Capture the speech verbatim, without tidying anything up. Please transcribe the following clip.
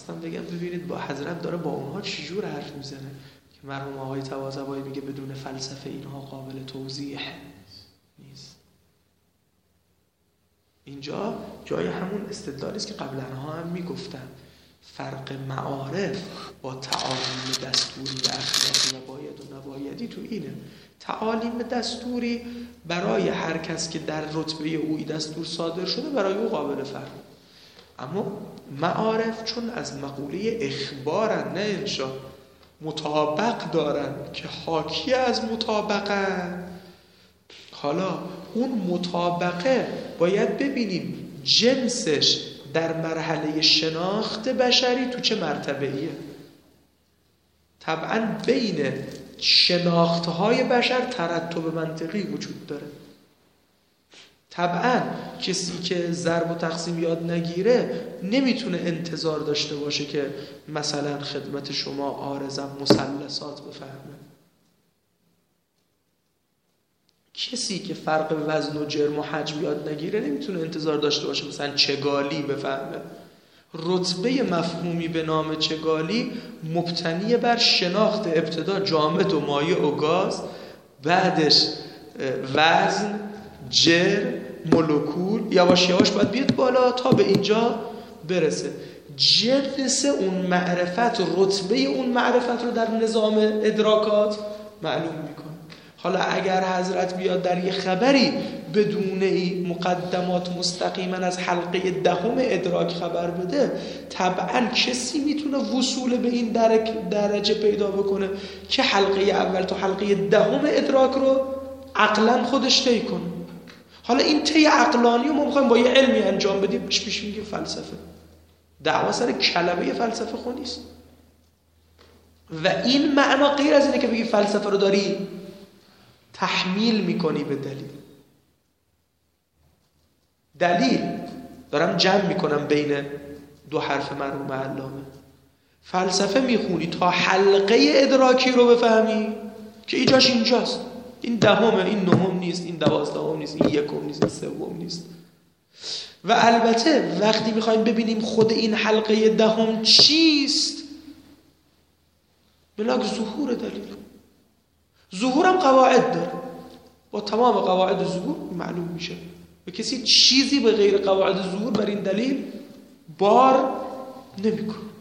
خواستم بگم ببینید با حضرت داره با اونها چجور حرف میزنه که مرحوم آقای طباطبایی میگه بدون فلسفه اینها قابل توضیح نیست. اینجا جای همون استدلالی است که قبلا ها هم میگفتم، فرق معارف با تعالیم دستوری و اخلاقی و باید و نبایدی تو اینه. تعالیم دستوری برای هر کس که در رتبه اوی دستور صادر شده برای او قابل فهم، اما معارف چون از مقوله اخبارن نه انشا، مطابق دارن که حاکی از مطابقن. حالا اون مطابقه باید ببینیم جنسش در مرحله شناخت بشری تو چه مرتبه‌ایه. طبعا بین شناختهای بشر ترتب منطقی وجود داره. طبعا کسی که ضرب و تقسیم یاد نگیره نمیتونه انتظار داشته باشه که مثلا خدمت شما عارضم مثلثات بفهمه. کسی که فرق وزن و جرم و حجم یاد نگیره نمیتونه انتظار داشته باشه مثلا چگالی بفهمه. رتبه مفهومی به نام چگالی مبتنی بر شناخت ابتدا جامد و مایع و گاز، بعدش وزن، جرم، مولکول، یواش یواش باید بیاد بالا تا به اینجا برسه. جنس اون معرفت، رتبه اون معرفت رو در نظام ادراکات معلوم میکنه. حالا اگر حضرت بیاد در یه خبری بدون مقدمات مستقیما از حلقه دهم ادراک خبر بده، طبعا کسی میتونه وصول به این درجه پیدا بکنه که حلقه اول تا حلقه دهم ادراک رو عقلا خودش طی کنه. حالا این طی عقلانی رو ما میخوایم با یه علمی انجام بدیم، پیش پیش میگه فلسفه. دعوا سر کلمه فلسفه خود نیست. و این معنا غیر از اینه که بگی فلسفه رو داری تحمیل میکنی به دلیل. دلیل دارم جمع میکنم بین دو حرف مرحوم علامه. فلسفه میخونی تا حلقه ادراکی رو بفهمی که ایجاش اینجاست، این دهمه، این نهم نیست، این دوازدهم نیست، این یکم نیست، این سوم نیست. و البته وقتی میخوایم ببینیم خود این حلقه دهم چیست، ملاک ظهور دلیل. ظهورم قواعد داره، با تمام قواعد ظهور معلوم میشه و کسی چیزی به غیر قواعد ظهور بر این دلیل بار نمیکنه.